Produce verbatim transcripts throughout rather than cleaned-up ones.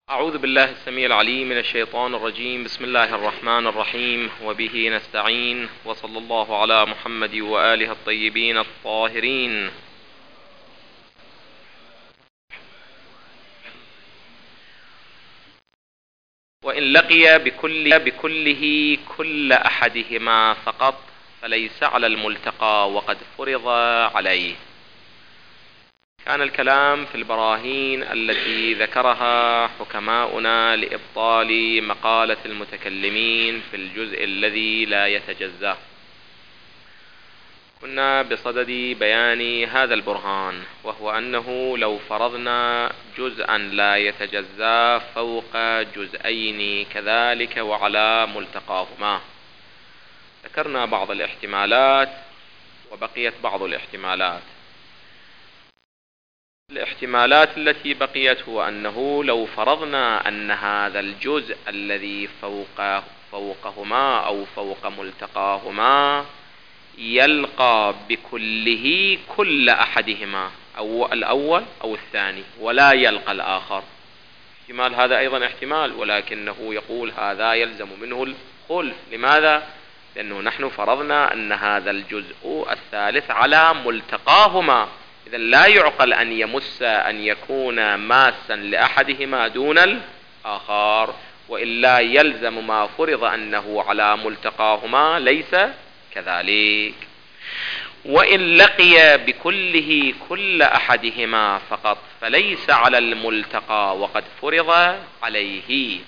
أعوذ بالله السميع العليم من الشيطان الرجيم. بسم الله الرحمن الرحيم، وبه نستعين، وصلى الله على محمد وآله الطيبين الطاهرين. وإن لقي بكل بكله كل أحدهما فقط فليس على الملتقى وقد فرض عليه. كان الكلام في البراهين التي ذكرها حكماؤنا لإبطال مقالة المتكلمين في الجزء الذي لا يتجزأ. كنا بصدد بيان هذا البرهان، وهو أنه لو فرضنا جزءا لا يتجزأ فوق جزئين كذلك وعلى ملتقاهما، ذكرنا بعض الاحتمالات وبقيت بعض الاحتمالات. الاحتمالات التي بقيت هو أنه لو فرضنا أن هذا الجزء الذي فوق فوقهما أو فوق ملتقاهما يلقى بكله كل أحدهما، أو الأول أو الثاني، ولا يلقى الآخر. احتمال هذا أيضا احتمال، ولكنه يقول هذا يلزم منه الخلف. لماذا؟ لأنه نحن فرضنا أن هذا الجزء الثالث على ملتقاهما، إذا لا يعقل أن يمس أن يكون ماسا لأحدهما دون الآخر، وإلا يلزم ما فرض أنه على ملتقاهما ليس كذلك. وإن لقي بكله كل أحدهما فقط فليس على الملتقى وقد فرض عليه.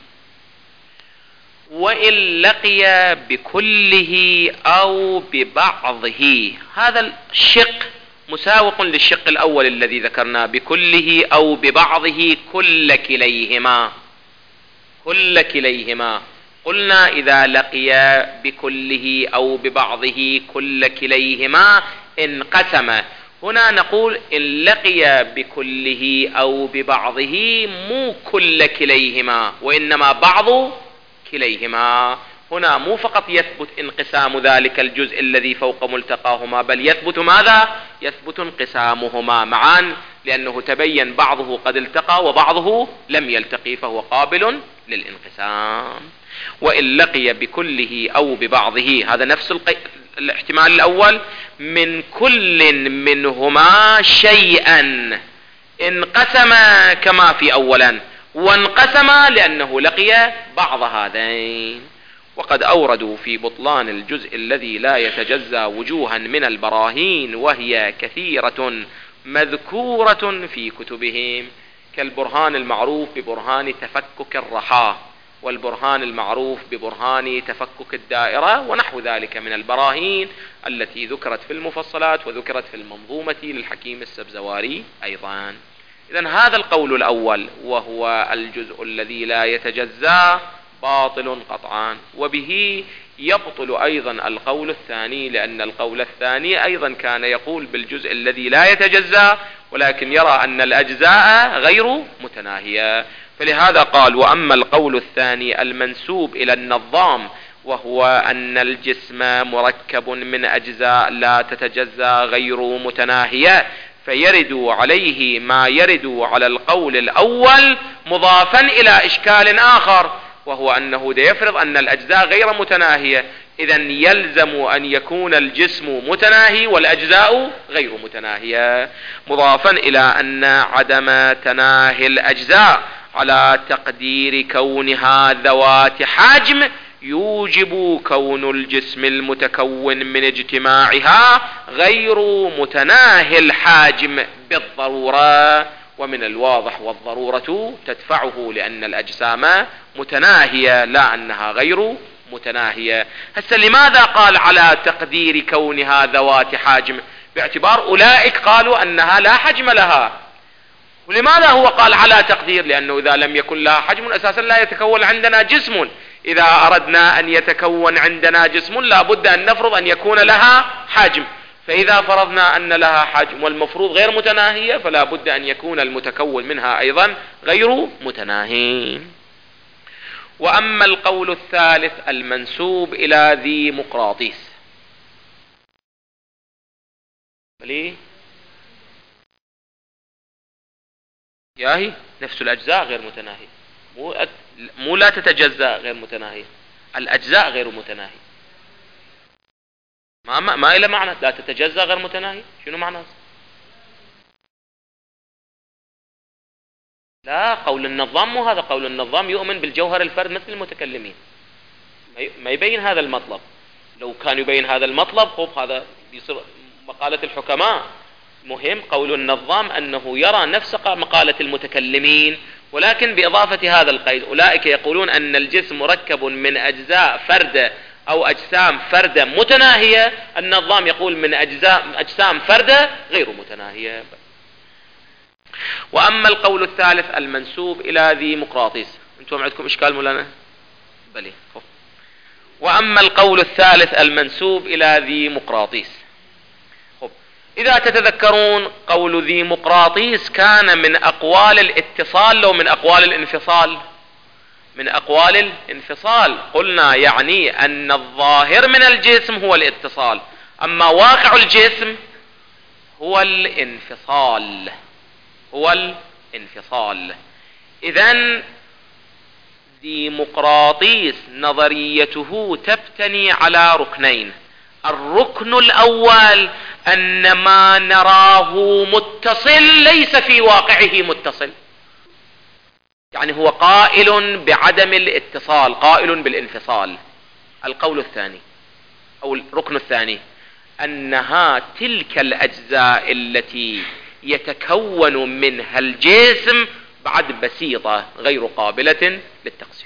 وإن لقي بكله أو ببعضه، هذا الشق مساوق للشق الأول الذي ذكرنا، بكله أو ببعضه كل كليهما كل كليهما. قلنا إذا لقي بكله أو ببعضه كل كليهما انقسم. هنا نقول إن لقي بكله أو ببعضه مو كل كليهما، وإنما بعض كليهما. هنا مو فقط يثبت انقسام ذلك الجزء الذي فوق ملتقاهما، بل يثبت ماذا؟ يثبت انقسامهما معا، لأنه تبين بعضه قد التقى وبعضه لم يلتقي، فهو قابل للانقسام. وإن لقي بكله أو ببعضه، هذا نفس القي... الاحتمال الأول، من كل منهما شيئا انقسم كما في أولا، وانقسم لأنه لقي بعض هذين. وقد أوردوا في بطلان الجزء الذي لا يتجزأ وجوها من البراهين، وهي كثيرة مذكورة في كتبهم، كالبرهان المعروف ببرهان تفكك الرحاه، والبرهان المعروف ببرهان تفكك الدائرة، ونحو ذلك من البراهين التي ذكرت في المفصلات وذكرت في المنظومة للحكيم السبزواري أيضا. إذن هذا القول الأول وهو الجزء الذي لا يتجزأ باطل قطعا، وبه يبطل أيضا القول الثاني، لأن القول الثاني أيضا كان يقول بالجزء الذي لا يتجزأ، ولكن يرى أن الأجزاء غير متناهية. فلهذا قال: وأما القول الثاني المنسوب إلى النظام، وهو أن الجسم مركب من أجزاء لا تتجزأ غير متناهية، فيرد عليه ما يرد على القول الأول مضافا إلى إشكال آخر، وهو أنه يفرض أن الأجزاء غير متناهية، إذن يلزم أن يكون الجسم متناهي والأجزاء غير متناهية، مضافا إلى أن عدم تناهي الأجزاء على تقدير كونها ذوات حجم يوجب كون الجسم المتكون من اجتماعها غير متناهي الحجم بالضرورة. ومن الواضح والضرورة تدفعه، لأن الأجسام متناهية لا أنها غير متناهية. هسه لماذا قال على تقدير كونها ذوات حجم؟ باعتبار أولئك قالوا أنها لا حجم لها. ولماذا هو قال على تقدير؟ لأنه إذا لم يكن لها حجم أساسا لا يتكون عندنا جسم. إذا أردنا أن يتكون عندنا جسم لا بد أن نفرض أن يكون لها حجم، فإذا فرضنا أن لها حجم والمفروض غير متناهية فلا بد أن يكون المتكون منها أيضا غير متناهي. وأما القول الثالث المنسوب إلى ذي مقراطيس، ليه؟ ياهي نفس الأجزاء غير متناهية، مو أك... مو لا تتجزأ غير متناهية، الأجزاء غير متناهية. ما ما, ما إلى معنى لا تتجزأ غير متناهية، شنو معنى؟ لا، قول النظام مو هذا. قول النظام يؤمن بالجوهر الفرد مثل المتكلمين، ما يبين هذا المطلب. لو كان يبين هذا المطلب خب هذا يصير مقالة الحكماء. مهم قول النظام أنه يرى نفس مقالة المتكلمين، ولكن بإضافة هذا القيد: أولئك يقولون أن الجسم مركب من أجزاء فردة أو أجسام فردة متناهية. النظام يقول من أجزاء أجسام فردة غير متناهية. وأما القول الثالث المنسوب إلى ذي مقراطيس، أنتم عندكم إشكال مولانا؟ بلي. وأما القول الثالث المنسوب إلى ذي مقراطيس، إذا تتذكرون قول ذي مقراطيس كان من أقوال الاتصال لو من أقوال الانفصال؟ من أقوال الانفصال. قلنا يعني أن الظاهر من الجسم هو الاتصال، أما واقع الجسم هو الانفصال، هو الانفصال. إذن ديمقراطيس نظريته تبتني على ركنين. الركن الأول أن ما نراه متصل ليس في واقعه متصل، يعني هو قائل بعدم الاتصال، قائل بالانفصال. القول الثاني أو الركن الثاني أنها تلك الأجزاء التي يتكون منها الجسم بعد بسيطة غير قابلة للتقسيم.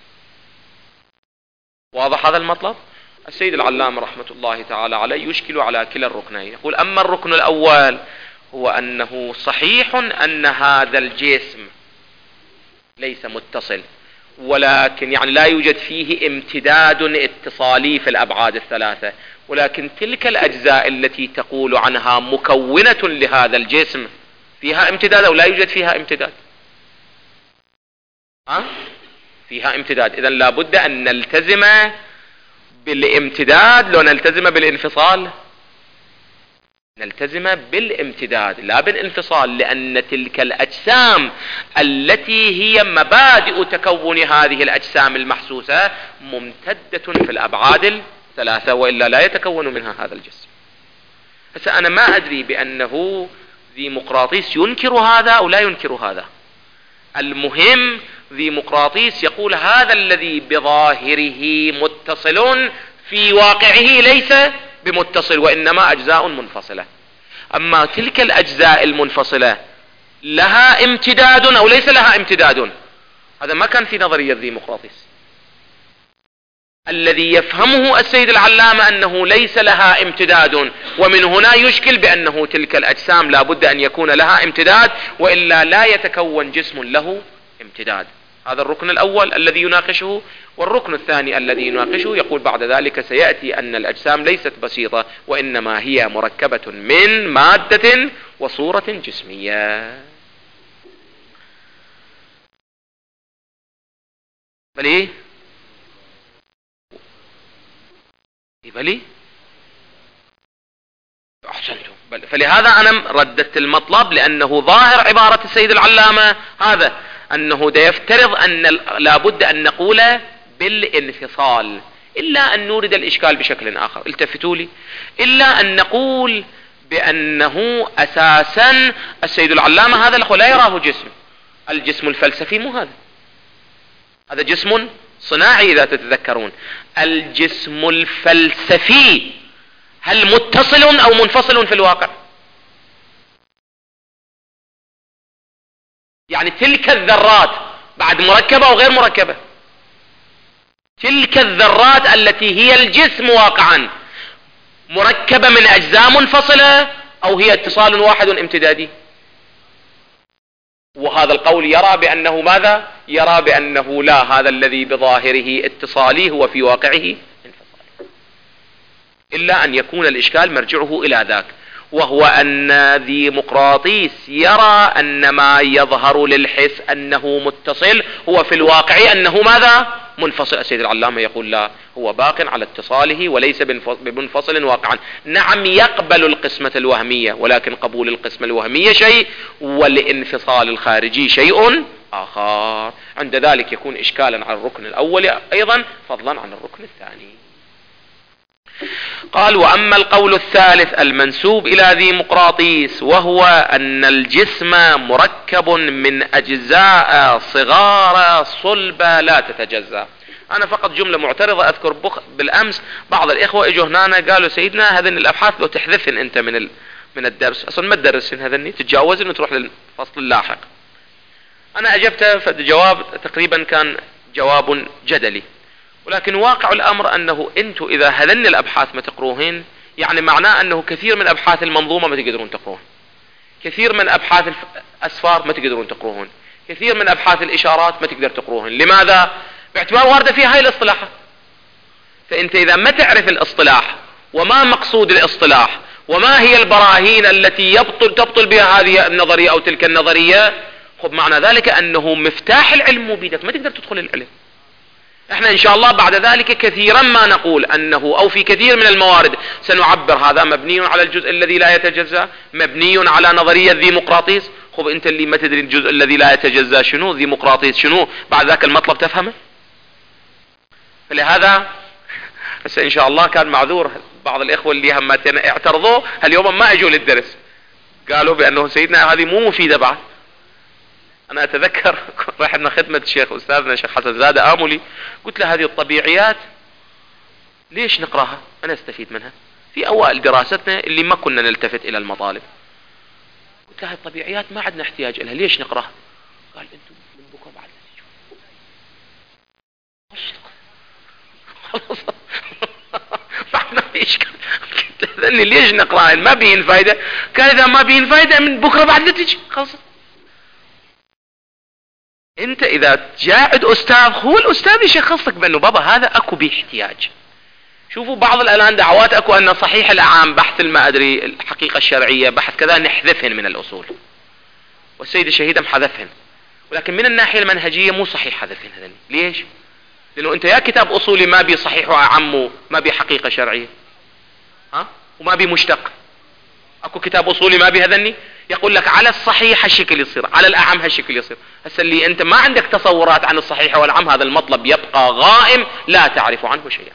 واضح هذا المطلب؟ السيد العلامة رحمة الله تعالى عليه يشكل على كلا الركنين. يقول: أما الركن الأول هو أنه صحيح أن هذا الجسم ليس متصل، ولكن يعني لا يوجد فيه امتداد اتصالي في الأبعاد الثلاثة، ولكن تلك الأجزاء التي تقول عنها مكونة لهذا الجسم فيها امتداد أو لا يوجد فيها امتداد؟ ها؟ فيها امتداد. إذن لابد أن نلتزم بالامتداد لو نلتزم بالانفصال؟ نلتزم بالامتداد لا بالانفصال، لأن تلك الأجسام التي هي مبادئ تكون هذه الأجسام المحسوسة ممتدة في الأبعاد الثلاثة، وإلا لا يتكون منها هذا الجسم. هسه أنا ما أدري بأنه ديمقراطيس ينكر هذا أو لا ينكر هذا. المهم ديمقراطيس يقول هذا الذي بظاهره متصل في واقعه ليس بمتصل، وإنما أجزاء منفصلة. أما تلك الأجزاء المنفصلة لها امتداد أو ليس لها امتداد، هذا ما كان في نظرية ديمقراطيس. الذي يفهمه السيد العلامة أنه ليس لها امتداد، ومن هنا يشكل بأنه تلك الأجسام لا بد أن يكون لها امتداد، وإلا لا يتكون جسم له امتداد. هذا الركن الأول الذي يناقشه. والركن الثاني الذي يناقشه يقول بعد ذلك سيأتي أن الأجسام ليست بسيطة، وإنما هي مركبة من مادة وصورة جسمية. بلي بلي أحسنتم. بل فلهذا أنا رددت المطلب، لأنه ظاهر عبارة السيد العلامة هذا أنه دا يفترض أن لابد أن نقول بالانفصال، إلا أن نورد الإشكال بشكل آخر. التفتوا لي. إلا أن نقول بأنه أساسا السيد العلامة هذا الأخوة لا يراه جسم. الجسم الفلسفي مو هذا، هذا جسم صناعي. إذا تتذكرون الجسم الفلسفي هل متصل أو منفصل في الواقع؟ يعني تلك الذرات بعد مركبة أو غير مركبة؟ تلك الذرات التي هي الجسم واقعا مركبة من أجزاء منفصلة أو هي اتصال واحد امتدادي؟ وهذا القول يرى بأنه ماذا؟ يرى بأنه لا، هذا الذي بظاهره اتصالي هو في واقعه انفصالي. إلا أن يكون الإشكال مرجعه إلى ذاك، وهو أن ديمقراطيس يرى أن ما يظهر للحس أنه متصل هو في الواقع أنه ماذا؟ منفصل. السيد العلامة يقول لا، هو باق على اتصاله وليس بمنفصل واقعا. نعم يقبل القسمة الوهمية، ولكن قبول القسمة الوهمية شيء والانفصال الخارجي شيء آخر. عند ذلك يكون إشكالا على الركن الأول أيضا فضلا عن الركن الثاني. قال: وأما القول الثالث المنسوب إلى ذي مقراطيس، وهو أن الجسم مركب من أجزاء صغار صلبة لا تتجزأ. أنا فقط جملة معترضة أذكر بخ بالأمس بعض الإخوة إجوا هنا قالوا: سيدنا هذين الأبحاث لو تحذفن أنت من ال... من الدرس، أصلا ما تدرسن هذني، تتجاوزن وتروح للفصل اللاحق. أنا أجبت فالجواب تقريبا كان جواب جدلي، ولكن واقع الأمر أنه أنتم إذا هذن الأبحاث ما تقروهن، يعني معناه أنه كثير من أبحاث المنظومة ما تقدرون تقروهن، كثير من أبحاث الأسفار ما تقدرون تقروهن، كثير من أبحاث الإشارات ما تقدر تقروهن. لماذا؟ باعتبار واردة فيها هاي الاصطلاحات. فأنت إذا ما تعرف الاصطلاح وما مقصود الاصطلاح وما هي البراهين التي يبطل تبطل بها هذه النظرية أو تلك النظرية، خب معنى ذلك أنه مفتاح العلم مو بيدك، ما تقدر تدخل العلم. احنا ان شاء الله بعد ذلك كثيرا ما نقول انه او في كثير من الموارد سنعبر هذا مبني على الجزء الذي لا يتجزأ، مبني على نظرية ذي مقراطيس. خب انت اللي ما تدري الجزء الذي لا يتجزأ شنو، ذي مقراطيس شنو، بعد ذاك المطلب تفهمه. فلهذا هسه ان شاء الله كان معذور بعض الاخوة اللي هم اعترضوا اليوم ما اجوا للدرس، قالوا بانه سيدنا هذه مو مفيدة بعد. انا اتذكر رحنا خدمة الشيخ استاذنا الشيخ حسن زادة آملي، قلت له: هذه الطبيعيات ليش نقراها؟ انا استفيد منها في اوائل دراستنا اللي ما كنا نلتفت الى المطالب. قلت له: هذه الطبيعيات ما عندنا احتياج لها، ليش نقراها؟ قال: انتم من بكره بعد خلاص فاحنا في اشكال. قلت له: ليش نقراها؟ ما بين فايدة. قال: اذا ما بين فايدة من بكره بعد لا تجي خلاص. انت اذا جاعد استاذ هو الاستاذ يشخصك بانه بابا هذا اكو بيه احتياج. شوفوا بعض الان دعوات اكو ان صحيح الاعام بحث ما ادري الحقيقة الشرعية بحث كذا نحذفهن من الاصول، والسيد الشهيد ام حذفهن، ولكن من الناحية المنهجية مو صحيح حذفهن هذني. ليش؟ لانه انت يا كتاب اصولي ما بي صحيح واعم ما بي حقيقة شرعية، ها، وما بي مشتق. اكو كتاب اصولي ما بي هذني يقول لك على الصحيح هالشكل يصير، على الاعم هالشكل يصير. هسه اللي انت ما عندك تصورات عن الصحيح والعام هذا المطلب يبقى غائم لا تعرف عنه شيئا.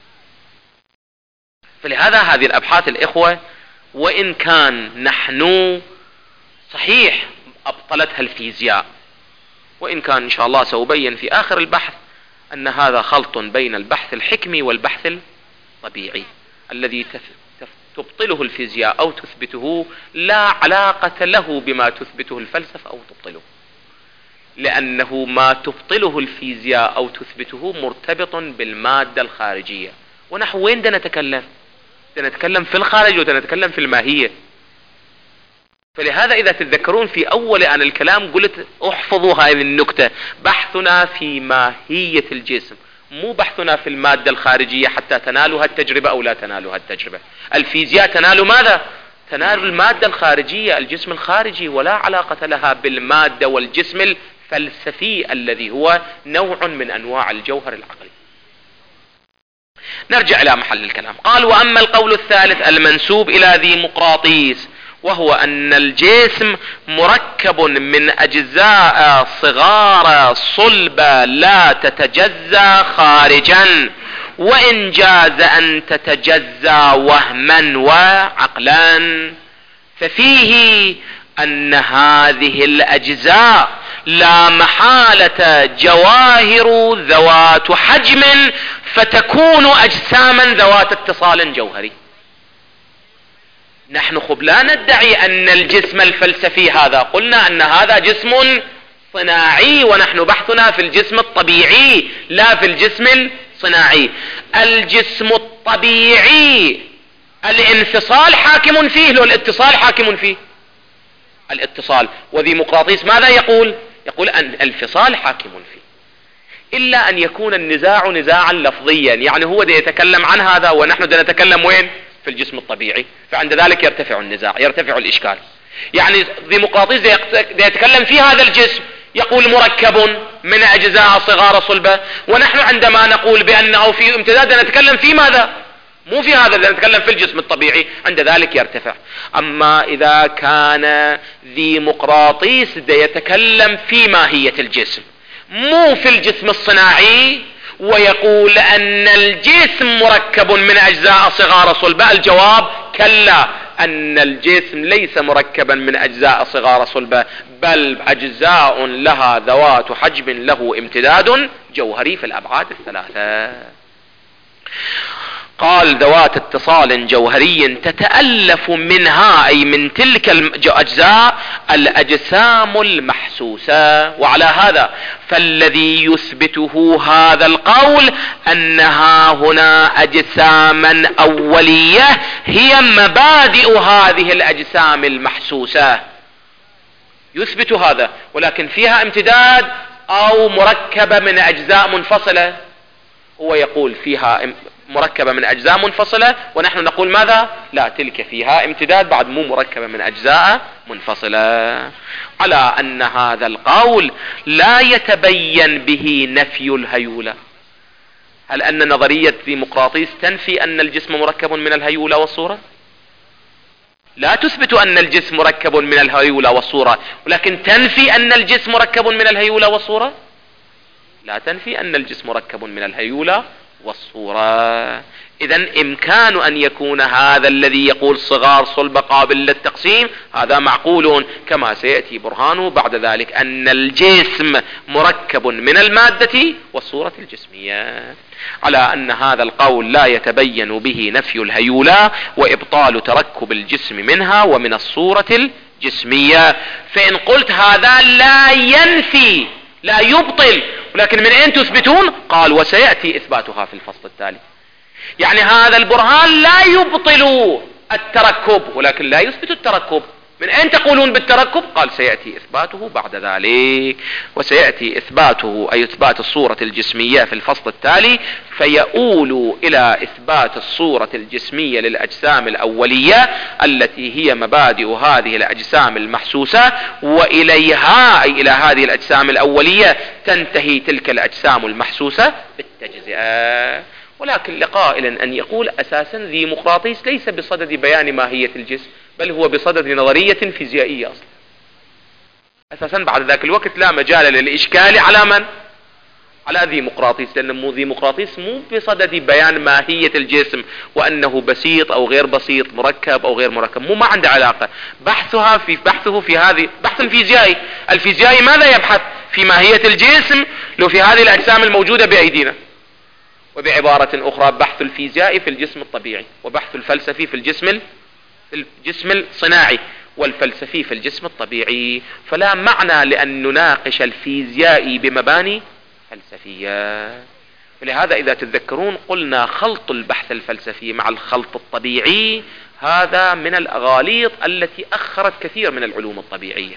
فلهذا هذه الابحاث الاخوة وان كان نحن صحيح ابطلتها الفيزياء، وان كان ان شاء الله سأبين في اخر البحث ان هذا خلط بين البحث الحكمي والبحث الطبيعي الذي تبطله الفيزياء او تثبته لا علاقة له بما تثبته الفلسفة او تبطله، لانه ما تبطله الفيزياء او تثبته مرتبط بالمادة الخارجية، ونحن وين بدنا نتكلم؟ بدنا نتكلم في الخارج وبدنا نتكلم في الماهية. فلهذا اذا تتذكرون في اول ان الكلام قلت احفظوا هذه النكتة، بحثنا في ماهية الجسم مو بحثنا في المادة الخارجية حتى تنالوا هالتجربة او لا تنالوا هالتجربة. الفيزياء تنال ماذا؟ تنال المادة الخارجية، الجسم الخارجي، ولا علاقة لها بالمادة والجسم الفلسفي الذي هو نوع من انواع الجوهر العقلي. نرجع الى محل الكلام. قال: واما القول الثالث المنسوب الى ذي مقراطيس، وهو ان الجسم مركب من اجزاء صغار صلبة لا تتجزأ خارجا، وان جاز ان تتجزأ وهما وعقلا، ففيه ان هذه الاجزاء لا محالة جواهر ذوات حجم فتكون اجساما ذوات اتصال جوهري. نحن خب لا ندعي ان الجسم الفلسفي هذا، قلنا ان هذا جسم صناعي ونحن بحثنا في الجسم الطبيعي لا في الجسم الصناعي. الجسم الطبيعي الانفصال حاكم فيه لو الاتصال حاكم فيه؟ الاتصال. وذي مقراطيس ماذا يقول؟ يقول ان الانفصال حاكم فيه، الا ان يكون النزاع نزاعا لفظيا، يعني هو ده يتكلم عن هذا ونحن ده نتكلم وين؟ في الجسم الطبيعي، فعند ذلك يرتفع النزاع، يرتفع الاشكال. يعني ديمقراطيس يتكلم في هذا الجسم يقول مركب من اجزاء صغار صلبة، ونحن عندما نقول بانه في امتداد نتكلم في ماذا؟ مو في هذا، إذا نتكلم في الجسم الطبيعي عند ذلك يرتفع. أما إذا كان ذي مقراطيس يتكلم في ماهية الجسم مو في الجسم الصناعي، ويقول أن الجسم مركب من أجزاء صغار صلبة، الجواب كلا، أن الجسم ليس مركبا من أجزاء صغار صلبة، بل أجزاء لها ذوات حجم له امتداد جوهري في الأبعاد الثلاثة. قال ذوات اتصال جوهري تتألف منها، أي من تلك الأجزاء، الأجسام المحسوسة. وعلى هذا فالذي يثبته هذا القول أنها هنا أجساما أولية هي مبادئ هذه الأجسام المحسوسة، يثبت هذا، ولكن فيها امتداد أو مركبة من أجزاء منفصلة. هو يقول فيها مركبة من أجزاء منفصلة، ونحن نقول ماذا؟ لا، تلك فيها امتداد بعد مو مركبة من أجزاء منفصلة. على أن هذا القول لا يتبين به نفي الهيولة. هل أن نظرية ديمقراطيس تنفي أن الجسم مركب من الهيولة والصورة؟ لا تثبت أن الجسم مركب من الهيولة والصورة، ولكن تنفي أن الجسم مركب من الهيولة والصورة؟ لا تنفي أن الجسم مركب من الهيولة والصورة. إذن إمكان أن يكون هذا الذي يقول صغار صلب قابل للتقسيم هذا معقول، كما سيأتي برهانه بعد ذلك أن الجسم مركب من المادة والصورة الجسمية. على أن هذا القول لا يتبين به نفي الهيولة وإبطال تركب الجسم منها ومن الصورة الجسمية. فإن قلت هذا لا ينفي لا يبطل، ولكن من أين تثبتون؟ قال وسيأتي إثباتها في الفصل التالي. يعني هذا البرهان لا يبطل التركب ولكن لا يثبت التركب. من أين تقولون بالتركب؟ قال سيأتي إثباته بعد ذلك، وسيأتي إثباته أي إثبات الصورة الجسمية في الفصل التالي، فيؤول إلى إثبات الصورة الجسمية للأجسام الأولية التي هي مبادئ هذه الأجسام المحسوسة، وإليها أي إلى هذه الأجسام الأولية تنتهي تلك الأجسام المحسوسة بالتجزئة. ولكن لقائل أن يقول أساسا ديمقراطيس ليس بصدد بيان ماهية الجسم، بل هو بصدد نظرية فيزيائية أصلا. أساسا بعد ذاك الوقت لا مجال للإشكال على من؟ على ديمقراطيس، لأن ديمقراطيس مو بصدد بيان ماهية الجسم وأنه بسيط أو غير بسيط، مركب أو غير مركب، مو ما عنده علاقة. بحثها في بحثه في هذه بحث الفيزيائي. الفيزيائي ماذا يبحث؟ في ماهية الجسم لو في هذه الأجسام الموجودة بأيدينا. وبعبارة أخرى بحث الفيزيائي في الجسم الطبيعي، وبحث الفلسفي في الجسم الجسم الصناعي، والفلسفي في الجسم الطبيعي. فلا معنى لأن نناقش الفيزيائي بمباني فلسفية. ولهذا إذا تتذكرون قلنا خلط البحث الفلسفي مع الخلط الطبيعي هذا من الأغاليط التي أخرت كثير من العلوم الطبيعية.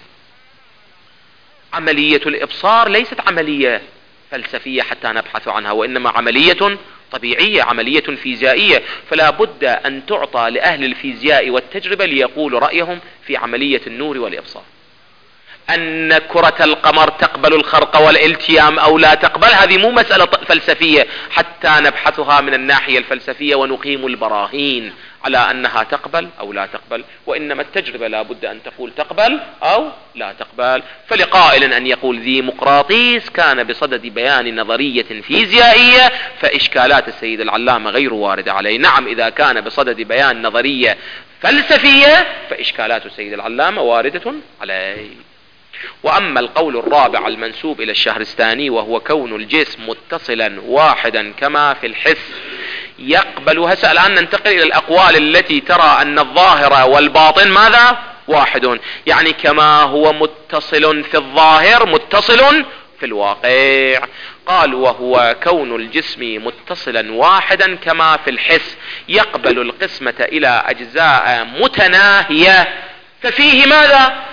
عملية الإبصار ليست عملية فلسفية حتى نبحث عنها، وإنما عملية طبيعية، عملية فيزيائية. فلا بد أن تعطى لأهل الفيزياء والتجربة ليقولوا رأيهم في عملية النور والإبصار. أن كرة القمر تقبل الخرق والالتيام أو لا تقبل، هذه مو مسألة فلسفية حتى نبحثها من الناحية الفلسفية ونقيم البراهين على أنها تقبل أو لا تقبل، وإنما التجربة لا بد أن تقول تقبل أو لا تقبل. فلقائل أن يقول ديمقراطيس كان بصدد بيان نظرية فيزيائية فإشكالات السيد العلامة غير واردة عليه. نعم، إذا كان بصدد بيان نظرية فلسفية فإشكالات السيد العلامة واردة عليه. وأما القول الرابع المنسوب إلى الشهرستاني وهو كون الجسم متصلا واحدا كما في الحس يقبل. هسه الآن ننتقل إلى الأقوال التي ترى أن الظاهر والباطن ماذا؟ واحد، يعني كما هو متصل في الظاهر متصل في الواقع. قال وهو كون الجسم متصلا واحدا كما في الحس يقبل القسمة إلى أجزاء متناهية، ففيه ماذا؟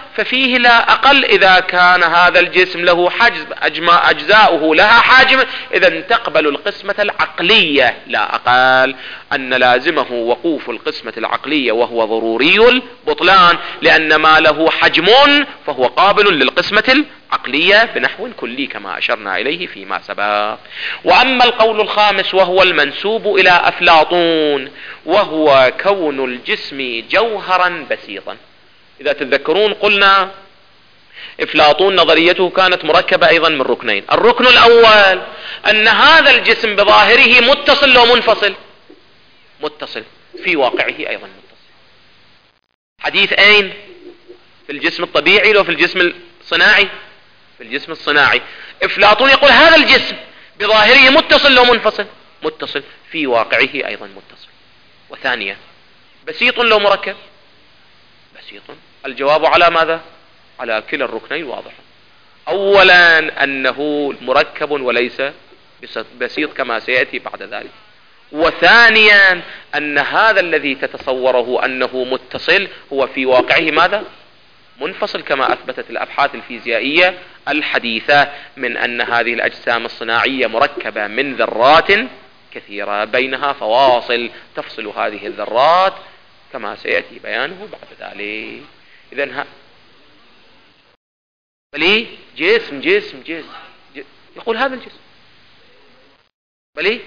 ففيه لا أقل إذا كان هذا الجسم له حجم أجزاؤه لها حجم، إذا تقبل القسمة العقلية لا أقل، أن لازمه وقوف القسمة العقلية وهو ضروري البطلان، لأن ما له حجم فهو قابل للقسمة العقلية بنحو كلي كما أشرنا إليه فيما سبق. وأما القول الخامس وهو المنسوب إلى أفلاطون، وهو كون الجسم جوهرا بسيطا. إذا تتذكرون قلنا أفلاطون نظريته كانت مركبة أيضا من ركنين. الركن الأول أن هذا الجسم بظاهره متصل ومنفصل، متصل في واقعه أيضا متصل. حديث أين؟ في الجسم الطبيعي لو في الجسم الصناعي؟ في الجسم الصناعي. أفلاطون يقول هذا الجسم بظاهره متصل ومنفصل، متصل في واقعه أيضا متصل. وثانيا بسيط لو مركب؟ بسيط. الجواب على ماذا؟ على كلا الركنين واضح. أولا أنه مركب وليس بسيط كما سيأتي بعد ذلك. وثانيا أن هذا الذي تتصوره أنه متصل هو في واقعه ماذا؟ منفصل، كما أثبتت الأبحاث الفيزيائية الحديثة من أن هذه الأجسام الصناعية مركبة من ذرات كثيرة بينها فواصل تفصل هذه الذرات كما سيأتي بيانه بعد ذلك. إذن ها بلي جسم جسم جسم يقول هذا الجسم بلي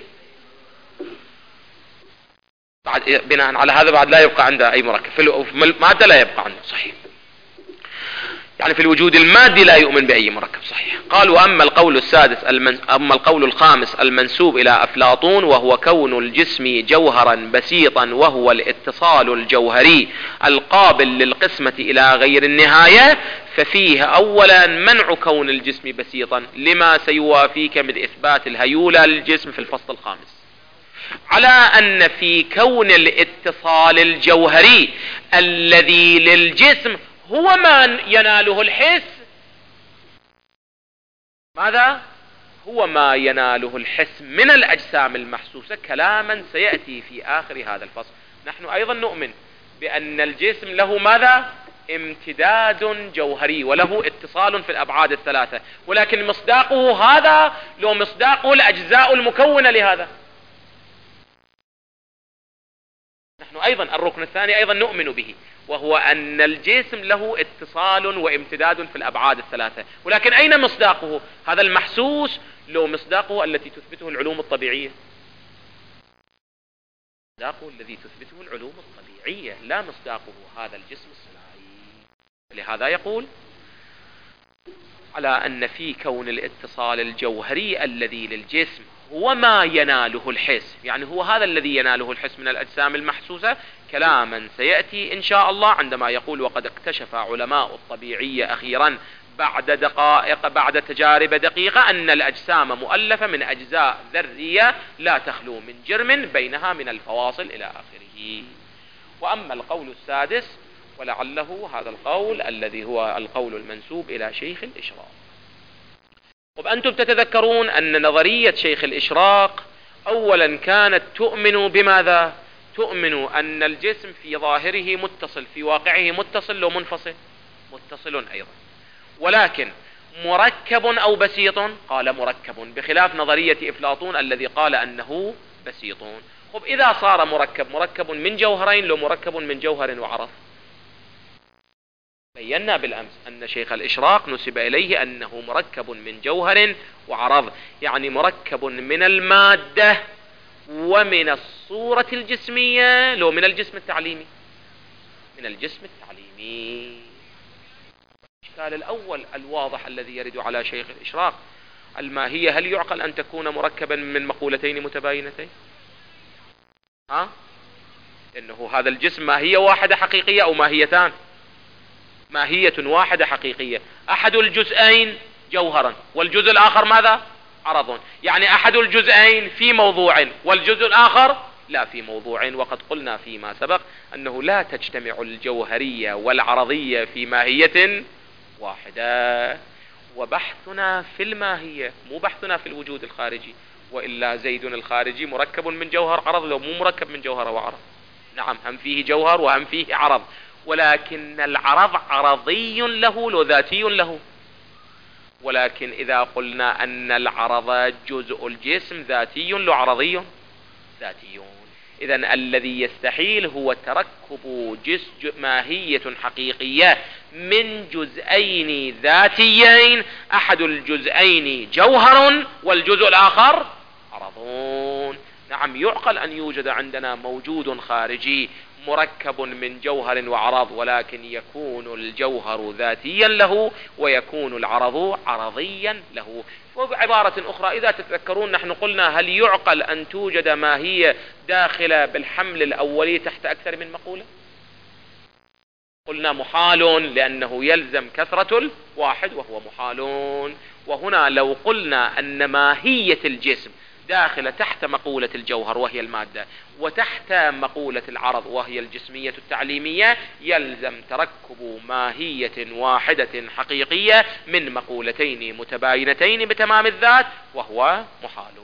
بعد بناء على هذا بعد لا يبقى عنده أي مركب في المادة، لا يبقى عنده صحيح، يعني في الوجود المادي لا يؤمن بأي مركب صحيح. قال وأما القول السادس المن... أما القول الخامس المنسوب إلى أفلاطون، وهو كون الجسم جوهرا بسيطا وهو الاتصال الجوهري القابل للقسمة إلى غير النهاية، ففيه أولا منع كون الجسم بسيطا لما سيوافيك من إثبات الهيولة للجسم في الفصل الخامس، على أن في كون الاتصال الجوهري الذي للجسم هو ما يناله الحس. ماذا؟ هو ما يناله الحس من الأجسام المحسوسة، كلاما سيأتي في آخر هذا الفصل. نحن أيضا نؤمن بأن الجسم له ماذا؟ امتداد جوهري وله اتصال في الأبعاد الثلاثة، ولكن مصداقه هذا لو مصداقه الأجزاء المكونة لهذا. نحن أيضا الركن الثاني أيضا نؤمن به، وهو أن الجسم له اتصال وامتداد في الأبعاد الثلاثة، ولكن أين مصداقه؟ هذا المحسوس لو مصداقه التي تثبته العلوم الطبيعية، مصداقه الذي تثبته العلوم الطبيعية، لا مصداقه هذا الجسم الصناعي. لهذا يقول على أن في كون الاتصال الجوهري الذي للجسم هو ما يناله الحس، يعني هو هذا الذي يناله الحس من الأجسام المحسوسة، كلاما سيأتي إن شاء الله عندما يقول وقد اكتشف علماء الطبيعية أخيرا بعد دقائق بعد تجارب دقيقة أن الأجسام مؤلفة من أجزاء ذرية لا تخلو من جرم بينها من الفواصل إلى آخره. وأما القول السادس ولعله هذا القول الذي هو القول المنسوب إلى شيخ الإشراق. طب أنتم تتذكرون أن نظرية شيخ الإشراق أولا كانت تؤمن بماذا؟ تؤمن أن الجسم في ظاهره متصل في واقعه متصل ومنفصل، متصل أيضا، ولكن مركب أو بسيط؟ قال مركب، بخلاف نظرية أفلاطون الذي قال أنه بسيط. طب إذا صار مركب، مركب من جوهرين لو مركب من جوهر وعرض؟ بينا بالأمس أن شيخ الإشراق نسب إليه أنه مركب من جوهر وعرض، يعني مركب من المادة ومن الصورة الجسمية لو من الجسم التعليمي، من الجسم التعليمي. الإشكال الأول الواضح الذي يرد على شيخ الإشراق الماهية، هل يعقل أن تكون مركبا من مقولتين متباينتين؟ ها؟ إنه هذا الجسم ماهية واحدة حقيقية أو ماهيتان؟ ماهية واحدة حقيقية، أحد الجزئين جوهرا والجزء الآخر ماذا؟ عرض، يعني أحد الجزئين في موضوع والجزء الآخر لا في موضوع. وقد قلنا فيما سبق أنه لا تجتمع الجوهرية والعرضية في ماهية واحدة، وبحثنا في الماهية مو بحثنا في الوجود الخارجي، وإلا زيد الخارجي مركب من جوهر عرض لو مو مركب من جوهر وعرض. نعم هم فيه جوهر وهم فيه عرض، ولكن العرض عرضي له لو ذاتي له. ولكن إذا قلنا أن العرض جزء الجسم ذاتي لو عرضي ذاتي، إذن الذي يستحيل هو تركب جزء ماهية حقيقية من جزئين ذاتيين، أحد الجزئين جوهر والجزء الآخر عرضون. نعم، يعقل أن يوجد عندنا موجود خارجي مركب من جوهر وعرض، ولكن يكون الجوهر ذاتيا له ويكون العرض عرضيا له. وبعبارة أخرى، إذا تتذكرون نحن قلنا هل يعقل أن توجد ماهية داخلة بالحمل الأولي تحت أكثر من مقولة؟ قلنا محال، لأنه يلزم كثرة الواحد وهو محال. وهنا لو قلنا أن ماهية الجسم داخلة تحت مقولة الجوهر وهي المادة، وتحت مقولة العرض وهي الجسمية التعليمية، يلزم تركب ماهية واحدة حقيقية من مقولتين متباينتين بتمام الذات وهو محال.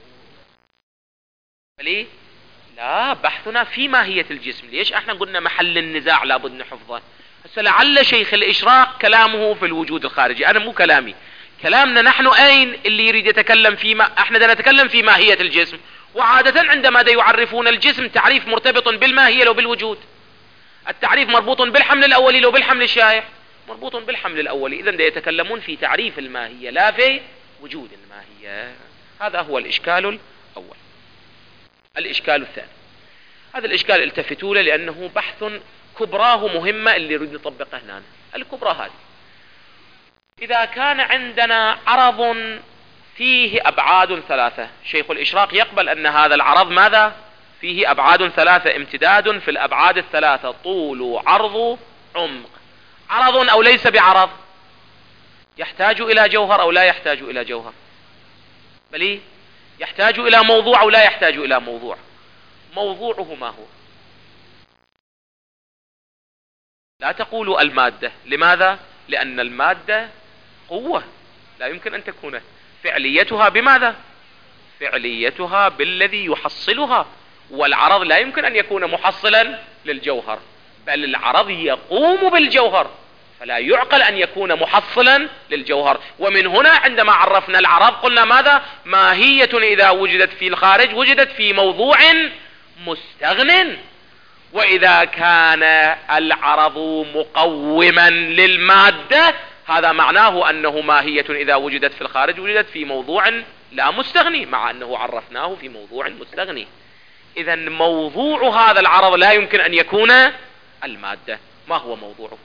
ليه؟ لا، بحثنا في ماهية الجسم. ليش احنا قلنا محل النزاع لابد نحفظه؟ هسه لعل شيخ الإشراق كلامه في الوجود الخارجي، أنا مو كلامي، كلامنا نحن أين اللي يريد يتكلم فيما احنا دا نتكلم في ماهية الجسم. وعادة عندما دا يعرفون الجسم تعريف مرتبط بالماهية لو بالوجود. التعريف مربوط بالحمل الأولي لو بالحمل الشائع مربوط بالحمل الأولي، إذن دا يتكلمون في تعريف الماهية لا في وجود الماهية. هذا هو الإشكال الأول. الإشكال الثاني، هذا الإشكال التفتوا له لأنه بحث كبراه مهمة اللي يريد نطبقه هنا. الكبرى هذه، إذا كان عندنا عرض فيه أبعاد ثلاثة، شيخ الإشراق يقبل أن هذا العرض ماذا؟ فيه أبعاد ثلاثة، امتداد في الأبعاد الثلاثة، طول عرض عمق. عرض أو ليس بعرض؟ يحتاج إلى جوهر أو لا يحتاج إلى جوهر؟ بل يحتاج إلى موضوع أو لا يحتاج إلى موضوع؟ موضوعه ما هو؟ لا تقولوا المادة. لماذا؟ لأن المادة قوة لا يمكن أن تكون فعليتها بماذا؟ فعليتها بالذي يحصلها. والعرض لا يمكن أن يكون محصلا للجوهر، بل العرض يقوم بالجوهر، فلا يعقل أن يكون محصلا للجوهر. ومن هنا عندما عرفنا العرض قلنا ماذا؟ ماهية إذا وجدت في الخارج وجدت في موضوع مستغن. وإذا كان العرض مقوما للمادة هذا معناه أنه ماهية إذا وجدت في الخارج وجدت في موضوع لا مستغني، مع أنه عرفناه في موضوع مستغني. إذا موضوع هذا العرض لا يمكن أن يكون المادة. ما هو موضوعه؟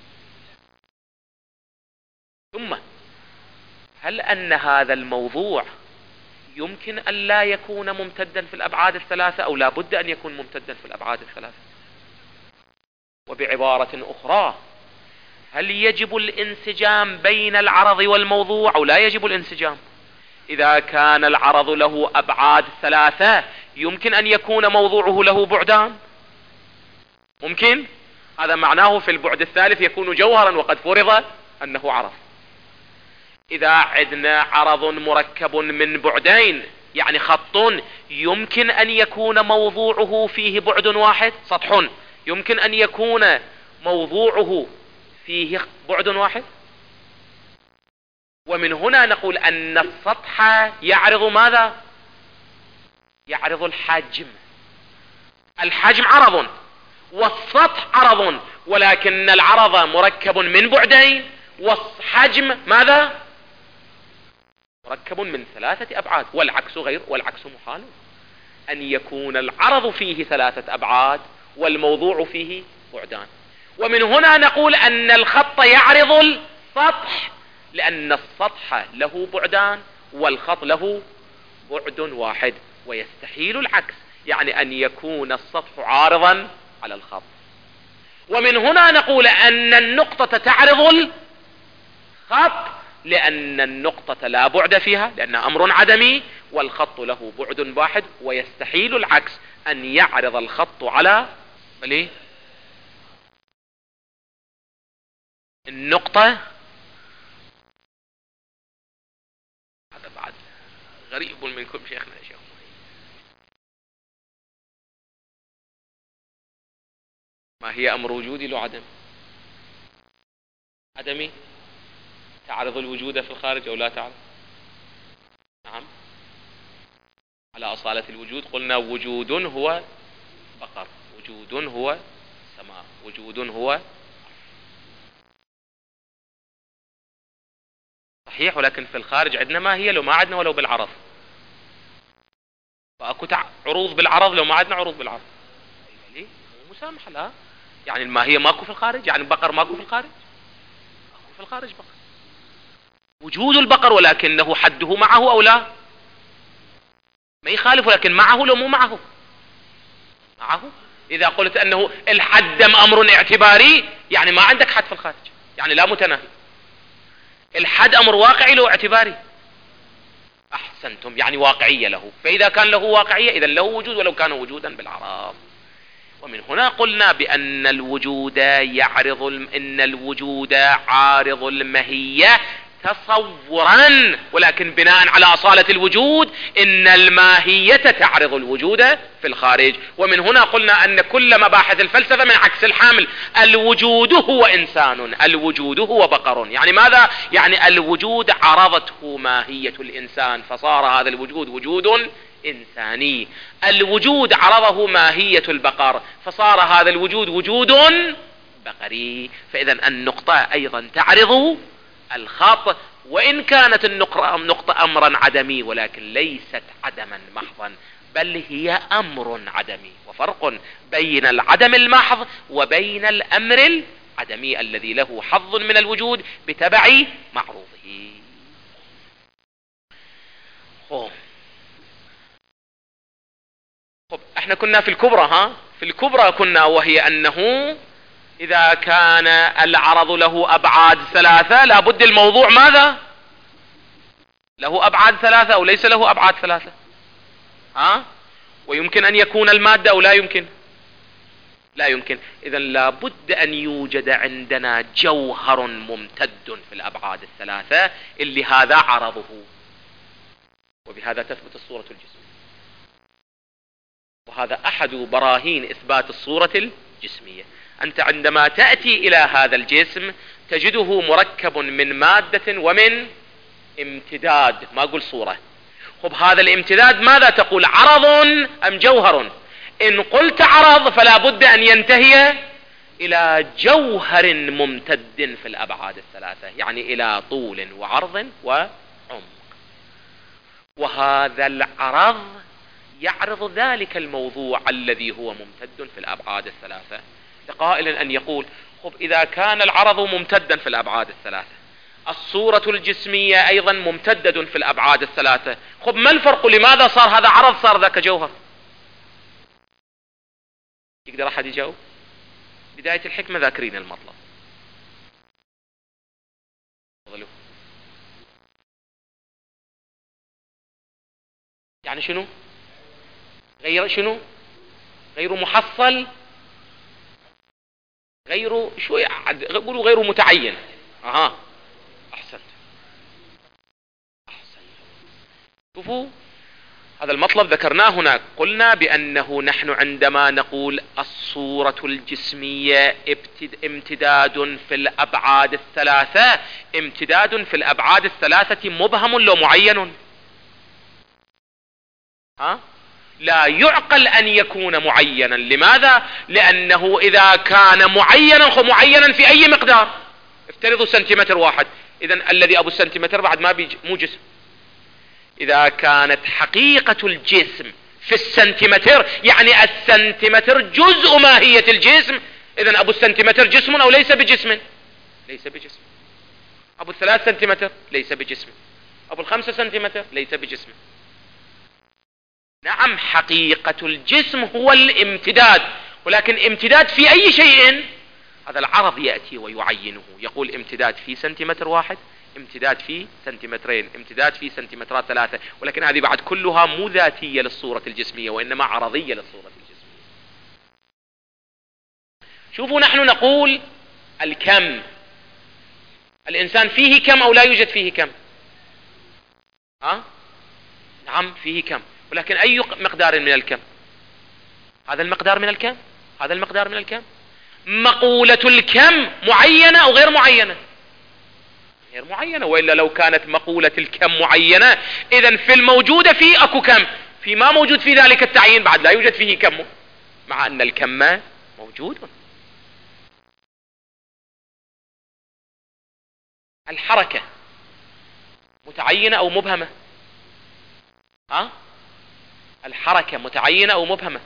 ثم هل أن هذا الموضوع يمكن أن لا يكون ممتدا في الأبعاد الثلاثة أو لا بد أن يكون ممتدا في الأبعاد الثلاثة؟ وبعبارة أخرى، هل يجب الانسجام بين العرض والموضوع أو لا يجب الانسجام؟ إذا كان العرض له أبعاد ثلاثة يمكن أن يكون موضوعه له بعدان؟ ممكن. هذا معناه في البعد الثالث يكون جوهرا وقد فرض أنه عرض. إذا عدنا عرض مركب من بعدين يعني خط، يمكن أن يكون موضوعه فيه بعد واحد. سطح يمكن أن يكون موضوعه فيه بعد واحد. ومن هنا نقول أن السطح يعرض ماذا؟ يعرض الحجم. الحجم عرض والسطح عرض، ولكن العرض مركب من بعدين والحجم ماذا؟ مركب من ثلاثة أبعاد. والعكس غير، والعكس محال، أن يكون العرض فيه ثلاثة أبعاد والموضوع فيه بعدان. ومن هنا نقول أن الخط يعرض السطح، لأن السطح له بعدان والخط له بعد واحد، ويستحيل العكس، يعني أن يكون السطح عارضا على الخط. ومن هنا نقول أن النقطة تعرض الخط، لأن النقطة لا بعد فيها لأنها أمر عدمي، والخط له بعد واحد، ويستحيل العكس أن يعرض الخط على بلي النقطة. هذا بعد غريب منكم شيخنا يا شيخ. هي أمر وجودي لو عدم عدمي؟ تعرض الوجود في الخارج أو لا تعرض؟ نعم، على أصالة الوجود قلنا وجود هو بقر، وجود هو سماء، وجود هو صحيح، ولكن في الخارج عندنا ما هي لو ما عندنا ولو بالعرض، فأكو عروض بالعرض لو ما عندنا عروض بالعرض. ليه؟ مسامحة لا، يعني الماهية ماكو في الخارج، يعني البقر ماكو في الخارج، ماكو في الخارج بقر، وجود البقر ولكنه حده معه أو لا، ما يخالف، ولكن معه لو مو معه، معه. إذا قلت أنه الحد أمر اعتباري يعني ما عندك حد في الخارج، يعني لا متناهي. الحد أمر واقعي له اعتباري، أحسنتم، يعني واقعية له، فإذا كان له واقعية إذا له وجود ولو كان وجودا بالعرض. ومن هنا قلنا بأن الوجود يعرض إن الوجود عارض الماهية تصورا، ولكن بناء على أصالة الوجود إن الماهية تعرض الوجود في الخارج. ومن هنا قلنا أن كل مباحث الفلسفة من عكس الحامل، الوجود هو إنسان، الوجود هو بقر، يعني ماذا؟ يعني الوجود عرضته ماهية الإنسان فصار هذا الوجود وجود إنساني، الوجود عرضه ماهية البقر فصار هذا الوجود وجود بقري. فإذا النقطة أيضا تعرض الخط، وإن كانت النقطة أمرا عدمي ولكن ليست عدما محضا، بل هي أمر عدمي، وفرق بين العدم المحض وبين الأمر العدمي الذي له حظ من الوجود بتبع معروضه. خب خب احنا كنا في الكبرى، ها في الكبرى كنا، وهي أنه إذا كان العرض له أبعاد ثلاثة لابد الموضوع ماذا؟ له أبعاد ثلاثة أو ليس له أبعاد ثلاثة؟ ها؟ ويمكن أن يكون المادة أو لا يمكن؟ لا يمكن. إذا لابد أن يوجد عندنا جوهر ممتد في الأبعاد الثلاثة اللي هذا عرضه، وبهذا تثبت الصورة الجسمية، وهذا أحد براهين إثبات الصورة الجسمية. أنت عندما تأتي إلى هذا الجسم تجده مركب من مادة ومن امتداد، ما أقول صورة. خب هذا الامتداد ماذا تقول، عرض أم جوهر؟ إن قلت عرض فلا بد أن ينتهي إلى جوهر ممتد في الأبعاد الثلاثة، يعني إلى طول وعرض وعمق، وهذا العرض يعرض ذلك الموضوع الذي هو ممتد في الأبعاد الثلاثة. لقائل أن يقول خب إذا كان العرض ممتدا في الأبعاد الثلاثة، الصورة الجسمية أيضا ممتدة في الأبعاد الثلاثة، خب ما الفرق؟ لماذا صار هذا عرض صار ذاك جوهر؟ يقدر أحد يجاوب؟ بداية الحكمة ذاكرين المطلب. يعني شنو؟ غير شنو؟ غير محصل، غير شو يقولوا غير متعين. اها احسنت احسنت. شوفوا هذا المطلب ذكرناه هناك، قلنا بأنه نحن عندما نقول الصورة الجسمية امتداد في الأبعاد الثلاثة، امتداد في الأبعاد الثلاثة مبهم لو معين؟ ها؟ لا يعقل أن يكون معينا. لماذا؟ لأنه إذا كان معينا فمعينا في أي مقدار. افترضوا سنتيمتر واحد، إذن الذي أبو السنتيمتر بعد ما بيجي مو جسم. إذا كانت حقيقة الجسم في السنتيمتر يعني السنتيمتر جزء ماهية الجسم، إذن أبو السنتيمتر جسم أو ليس بجسم؟ ليس بجسم. أبو الثلاث سنتيمتر ليس بجسم. أبو الخمسة سنتيمتر ليس بجسم. نعم حقيقة الجسم هو الامتداد، ولكن امتداد في أي شيء؟ هذا العرض يأتي ويعينه، يقول امتداد في سنتيمتر واحد، امتداد في سنتيمترين، امتداد في سنتيمترات ثلاثة، ولكن هذه بعد كلها مو ذاتية للصورة الجسمية وإنما عرضية للصورة الجسمية. شوفوا نحن نقول الكم، الإنسان فيه كم أو لا يوجد فيه كم؟ ها؟ نعم فيه كم، ولكن أي مقدار من الكم؟ هذا المقدار من الكم، هذا المقدار من الكم. مقولة الكم معينة أو غير معينة؟ غير معينة، وإلا لو كانت مقولة الكم معينة إذن في الموجودة فيه أكو كم، في ما موجود في ذلك التعيين بعد لا يوجد فيه كم، مع أن الكم موجود. الحركة متعينة أو مبهمة؟ ها؟ الحركة متعينة أو مبهمة؟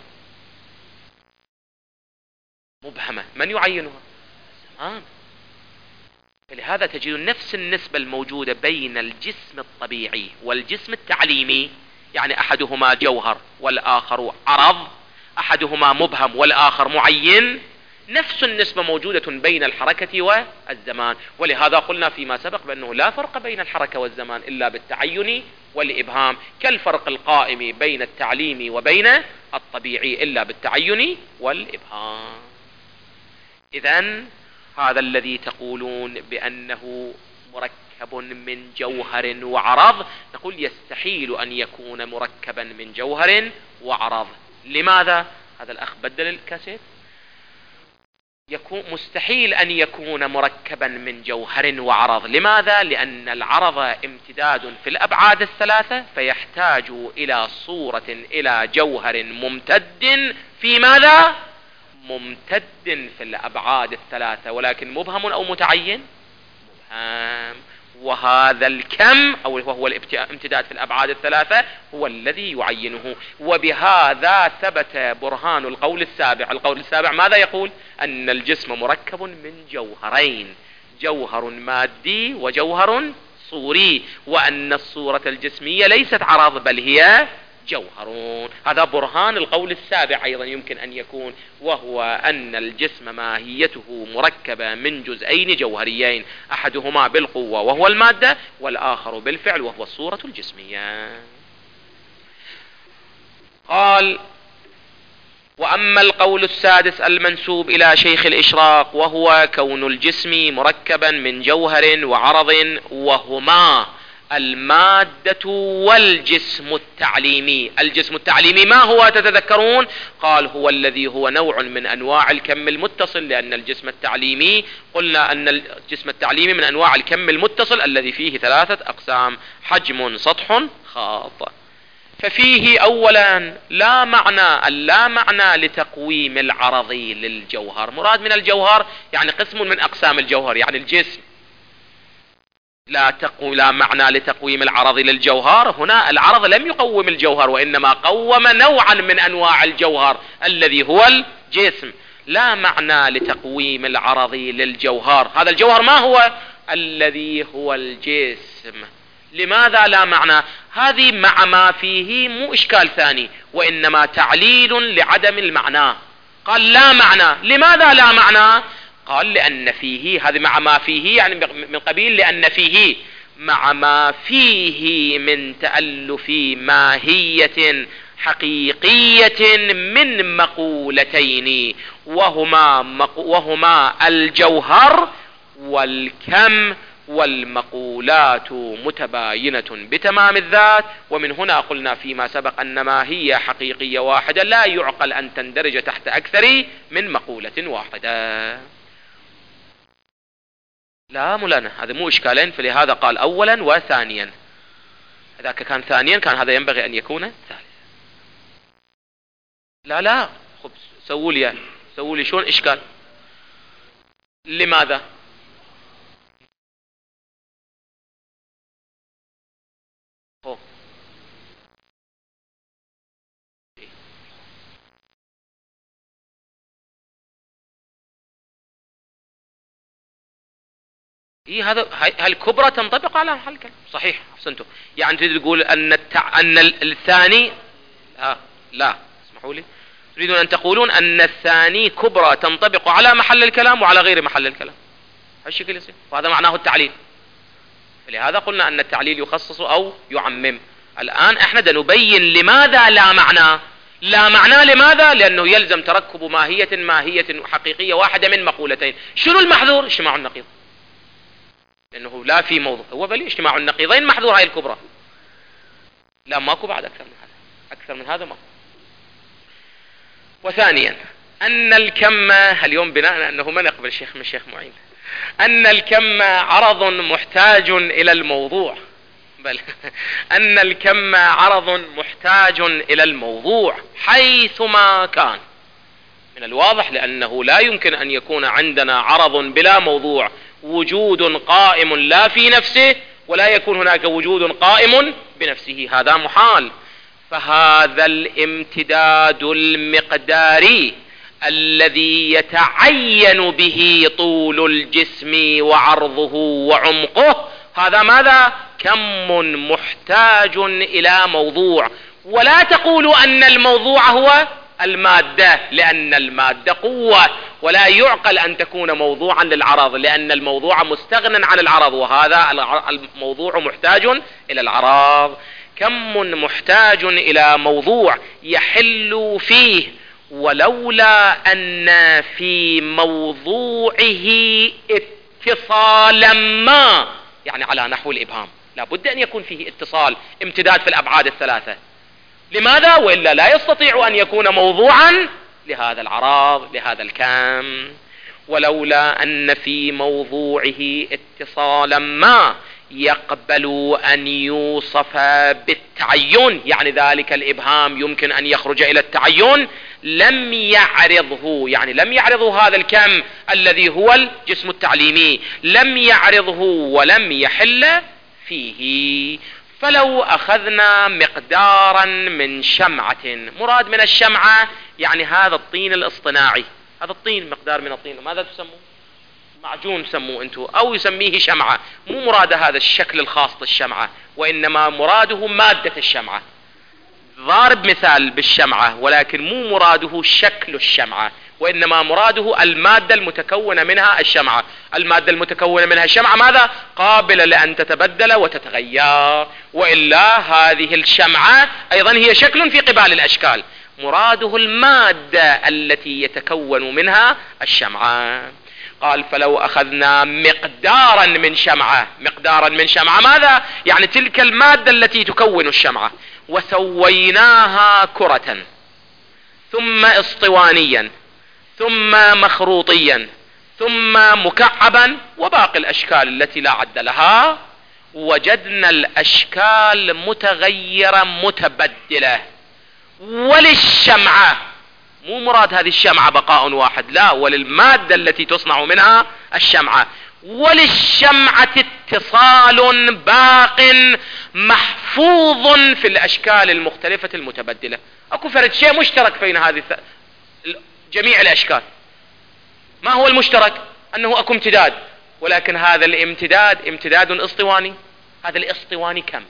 مبهمة. من يعينها؟ الزمان. فلهذا تجد نفس النسبة الموجودة بين الجسم الطبيعي والجسم التعليمي، يعني أحدهما جوهر والآخر عرض، أحدهما مبهم والآخر معين، نفس النسبة موجودة بين الحركة والزمان. ولهذا قلنا فيما سبق بأنه لا فرق بين الحركة والزمان إلا بالتعين والإبهام، كالفرق القائم بين التعليم وبين الطبيعي إلا بالتعين والإبهام. إذن هذا الذي تقولون بأنه مركب من جوهر وعرض، نقول يستحيل أن يكون مركبا من جوهر وعرض. لماذا؟ هذا الأخ بدل الكاسيت. يكون مستحيل أن يكون مركبا من جوهر وعرض. لماذا؟ لأن العرض امتداد في الأبعاد الثلاثة، فيحتاج إلى صورة إلى جوهر ممتد في ماذا؟ ممتد في الأبعاد الثلاثة، ولكن مبهم أو متعين؟ مبهم. وهذا الكم أو وهو الامتداد في الأبعاد الثلاثة هو الذي يعينه. وبهذا ثبت برهان القول السابع. القول السابع ماذا يقول؟ أن الجسم مركب من جوهرين، جوهر مادي وجوهر صوري، وأن الصورة الجسمية ليست عرض بل هي جوهرون. هذا برهان القول السابع أيضا يمكن أن يكون، وهو أن الجسم ماهيته مركبة من جزئين جوهريين، أحدهما بالقوة وهو المادة، والآخر بالفعل وهو الصورة الجسمية. قال: وأما القول السادس المنسوب إلى شيخ الإشراق، وهو كون الجسم مركبا من جوهر وعرض، وهما المادة والجسم التعليمي. الجسم التعليمي ما هو تتذكرون؟ قال: هو الذي هو نوع من أنواع الكم المتصل، لأن الجسم التعليمي قلنا أن الجسم التعليمي من أنواع الكم المتصل الذي فيه ثلاثة أقسام: حجم، سطح، خاط. ففيه أولا لا معنى اللا معنى لتقويم العرض للجوهر. مراد من الجوهر يعني قسم من أقسام الجوهر، يعني الجسم. لا تقو لا معنى لتقويم العرض للجوهر. هنا العرض لم يقوم الجوهر، وإنما قوم نوعا من أنواع الجوهر الذي هو الجسم. لا معنى لتقويم العرض للجوهر. هذا الجوهر ما هو؟ الذي هو الجسم. لماذا لا معنى؟ هذه مع ما فيه مو إشكال ثاني، وإنما تعليل لعدم المعنى. قال لا معنى. لماذا لا معنى؟ قال: لأن فيه، هذه مع ما فيه يعني من قبيل لأن فيه، مع ما فيه من تألف ماهية حقيقية من مقولتين، وهما, مق... وهما الجوهر والكم، والمقولات متباينة بتمام الذات. ومن هنا قلنا فيما سبق أن ماهية حقيقية واحدة لا يعقل أن تندرج تحت أكثر من مقولة واحدة. لا مولانا، هذا مو إشكالين، فلهذا قال أولا وثانيا. إذا كان ثانيا كان هذا ينبغي أن يكون ثالثا. لا لا خب سووا لي سووا لي شلون إشكال. لماذا؟ أوه. إيه هذا هالكبرى تنطبق على محل الكلام. صحيح، أحسنتم. يعني تريد تقول أن التع... أن الثاني لا لا اسمحوا لي، تريدون أن تقولون أن الثاني كبرى تنطبق على محل الكلام وعلى غير محل الكلام. هالشكل يصير، وهذا معناه التعليل. فلهذا قلنا أن التعليل يخصص أو يعمم. الآن احنا نبين لماذا لا معنى. لا معنى لماذا؟ لأنه يلزم تركب ماهية ماهية حقيقية واحدة من مقولتين. شنو المحذور؟ اجتماع النقيض، لأنه لا في موضوع. هو بل اجتماع النقيضين محذور هاي الكبرى. لا ماكو بعد أكثر من هذا، أكثر من هذا ماكو. وثانيا أن الكم اليوم بناء أنه ما نقبل الشيخ من الشيخ معين، أن الكم عرض محتاج إلى الموضوع، بل أن الكم عرض محتاج إلى الموضوع حيثما كان. من الواضح لأنه لا يمكن أن يكون عندنا عرض بلا موضوع، وجود قائم لا في نفسه ولا يكون هناك وجود قائم بنفسه، هذا محال. فهذا الامتداد المقداري الذي يتعين به طول الجسم وعرضه وعمقه، هذا ماذا؟ كم محتاج إلى موضوع. ولا تقولوا أن الموضوع هو المادة، لأن المادة قوة، ولا يعقل أن تكون موضوعا للعرض، لأن الموضوع مستغنى عن العرض، وهذا الموضوع محتاج إلى العرض. كم محتاج إلى موضوع يحل فيه، ولولا أن في موضوعه اتصالا ما، يعني على نحو الإبهام، لا بد أن يكون فيه اتصال، امتداد في الأبعاد الثلاثة. لماذا؟ وإلا لا يستطيع أن يكون موضوعا لهذا العرض لهذا الكم. ولولا أن في موضوعه اتصالا ما يقبل أن يوصف بالتعين، يعني ذلك الإبهام يمكن أن يخرج إلى التعين، لم يعرضه، يعني لم يعرضه هذا الكم الذي هو الجسم التعليمي، لم يعرضه ولم يحل فيه. فلو أخذنا مقدارا من شمعة، مراد من الشمعة يعني هذا الطين الاصطناعي، هذا الطين مقدار من الطين، ماذا تسموه؟ معجون سموه انتو، او يسميه شمعة. مو مراد هذا الشكل الخاص بالشمعة، وانما مراده مادة الشمعة. ضارب مثال بالشمعة، ولكن مو مراده شكل الشمعة، وانما مراده المادة المتكونة منها الشمعة. المادة المتكونة منها الشمعة ماذا؟ قابلة لأن تتبدل وتتغير، وإلا هذه الشمعة أيضا هي شكل في قبال الأشكال. مراده المادة التي يتكون منها الشمعة. قال فلو أخذنا مقدارا من شمعة، مقدارا من شمعة ماذا؟ يعني تلك المادة التي تكون الشمعة، وسويناها كرة ثم اسطوانيا ثم مخروطيا ثم مكعبا وباقي الأشكال التي لا عد لها، وجدنا الأشكال متغيرة متبدلة. وللشمعة، مو مراد هذه الشمعة بقاء واحد، لا، وللمادة التي تصنع منها الشمعة، وللشمعة اتصال باق محفوظ في الأشكال المختلفة المتبدلة. أكو فرد شيء مشترك بين هذه جميع الأشكال. ما هو المشترك؟ أنه أكو امتداد، ولكن هذا الامتداد امتداد اسطواني. هذا الاسطواني كم؟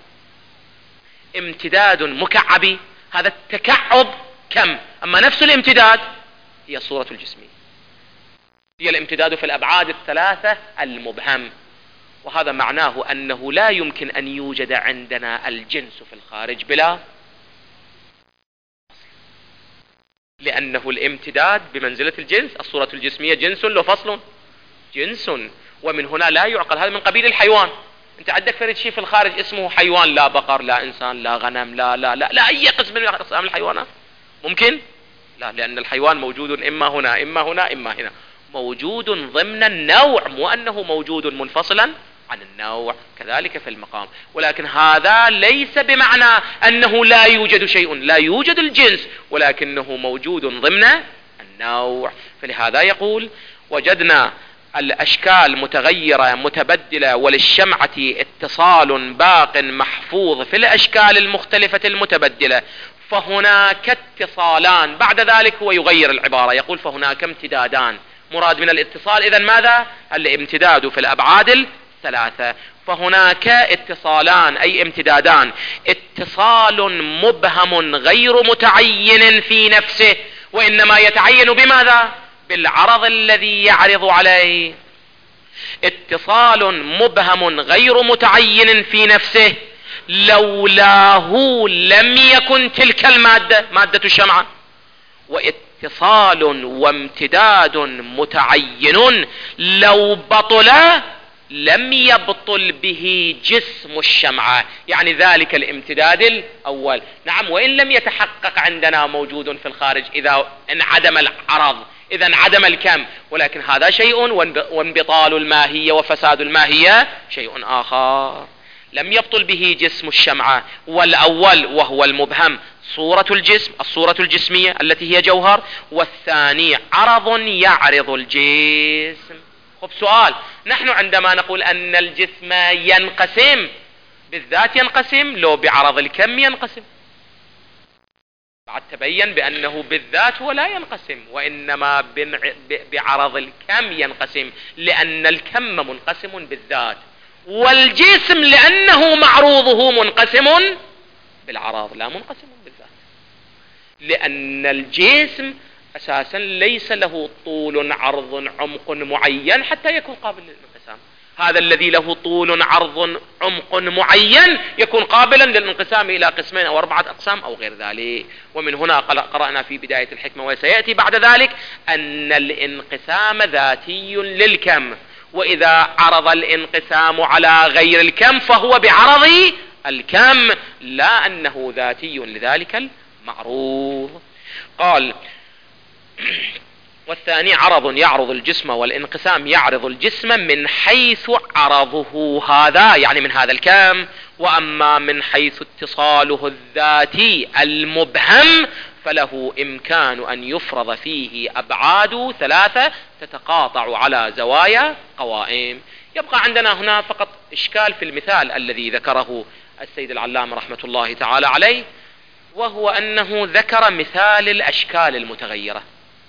امتداد مكعبي، هذا التكعب كم؟ أما نفس الامتداد هي الصورة الجسمية، هي الامتداد في الأبعاد الثلاثة المبهم. وهذا معناه أنه لا يمكن أن يوجد عندنا الجنس في الخارج بلا، لأنه الامتداد بمنزلة الجنس. الصورة الجسمية جنس لو فصل جنس، ومن هنا لا يعقل، هذا من قبيل الحيوان. انت عندك فرد شيء في الخارج اسمه حيوان، لا بقر لا انسان لا غنم لا لا لا, لا اي قسم من اقسام الحيوانات ممكن؟ لا، لان الحيوان موجود اما هنا اما هنا اما هنا، موجود ضمن النوع، مو انه موجود منفصلا عن النوع. كذلك في المقام. ولكن هذا ليس بمعنى انه لا يوجد شيء، لا يوجد الجنس، ولكنه موجود ضمن النوع. فلهذا يقول وجدنا الأشكال متغيرة متبدلة، وللشمعة اتصال باق محفوظ في الأشكال المختلفة المتبدلة. فهناك اتصالان. بعد ذلك هو يغير العبارة، يقول فهناك امتدادان. مراد من الاتصال إذن ماذا؟ الامتداد في الأبعاد الثلاثة. فهناك اتصالان أي امتدادان، اتصال مبهم غير متعين في نفسه، وإنما يتعين بماذا؟ بالعرض الذي يعرض عليه. اتصال مبهم غير متعين في نفسه، لولاه لم يكن تلك المادة مادة الشمعة. واتصال وامتداد متعين لو بطل لم يبطل به جسم الشمعة، يعني ذلك الامتداد الأول. نعم، وإن لم يتحقق عندنا موجود في الخارج إذا انعدم العرض، إذا انعدم الكم، ولكن هذا شيء وانبطال الماهية وفساد الماهية شيء آخر. لم يبطل به جسم الشمعة، والأول وهو المبهم صورة الجسم، الصورة الجسمية التي هي جوهر، والثاني عرض يعرض الجسم. خب سؤال، نحن عندما نقول أن الجسم ينقسم بالذات ينقسم لو بعرض الكم ينقسم؟ بعد تبين بأنه بالذات هو لا ينقسم، وإنما بعرض الكم ينقسم، لأن الكم منقسم بالذات، والجسم لأنه معروضه منقسم بالعرض لا منقسم بالذات، لأن الجسم أساسا ليس له طول عرض عمق معين حتى يكون قابل للانقسام. هذا الذي له طول عرض عمق معين يكون قابلا للانقسام إلى قسمين أو أربعة أقسام أو غير ذلك. ومن هنا قرأنا في بداية الحكمة وسيأتي بعد ذلك أن الانقسام ذاتي للكم، وإذا عرض الانقسام على غير الكم فهو بعرض الكم، لا أنه ذاتي لذلك المعروض. قال والثاني عرض يعرض الجسم، والانقسام يعرض الجسم من حيث عرضه هذا، يعني من هذا الكم، وأما من حيث اتصاله الذاتي المبهم فله إمكان أن يفرض فيه أبعاد ثلاثة تتقاطع على زوايا قوائم. يبقى عندنا هنا فقط إشكال في المثال الذي ذكره السيد العلامة رحمة الله تعالى عليه، وهو أنه ذكر مثال الأشكال المتغيرة،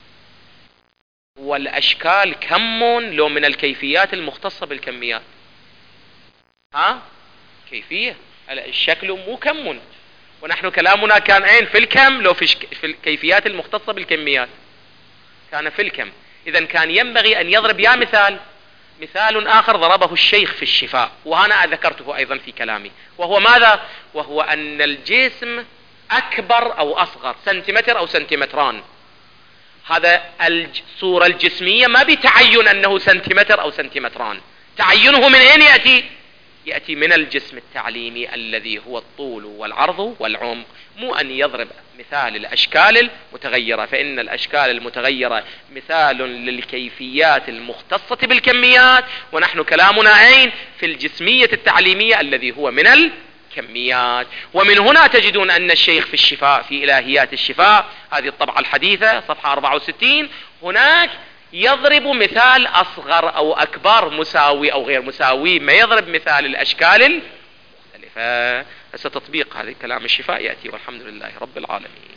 والأشكال كم لو من الكيفيات المختصة بالكميات. ها كيفية، الشكل مو كم، ونحن كلامنا كان أين في الكم لو في, شك... في الكيفيات المختصة بالكميات كان في الكم. إذن كان ينبغي أن يضرب يا مثال مثال آخر ضربه الشيخ في الشفاء، وأنا ذكرته أيضا في كلامي، وهو ماذا؟ وهو أن الجسم أكبر أو أصغر سنتيمتر أو سنتيمتران. هذا الصورة الجسمية ما بتعين أنه سنتيمتر أو سنتيمتران، تعينه من أين يأتي؟ يأتي من الجسم التعليمي الذي هو الطول والعرض والعمق، مو أن يضرب مثال الأشكال المتغيرة، فإن الأشكال المتغيرة مثال للكيفيات المختصة بالكميات، ونحن كلامنا أين؟ في الجسمية التعليمية الذي هو من الكميات. ومن هنا تجدون أن الشيخ في الشفاء في إلهيات الشفاء، هذه الطبعة الحديثة صفحة أربعة وستين، هناك يضرب مثال أصغر أو أكبر مساوي أو غير مساوي، ما يضرب مثال الأشكال المختلفة. هسه تطبيق هذا كلام الشفاء يأتي، والحمد لله رب العالمين.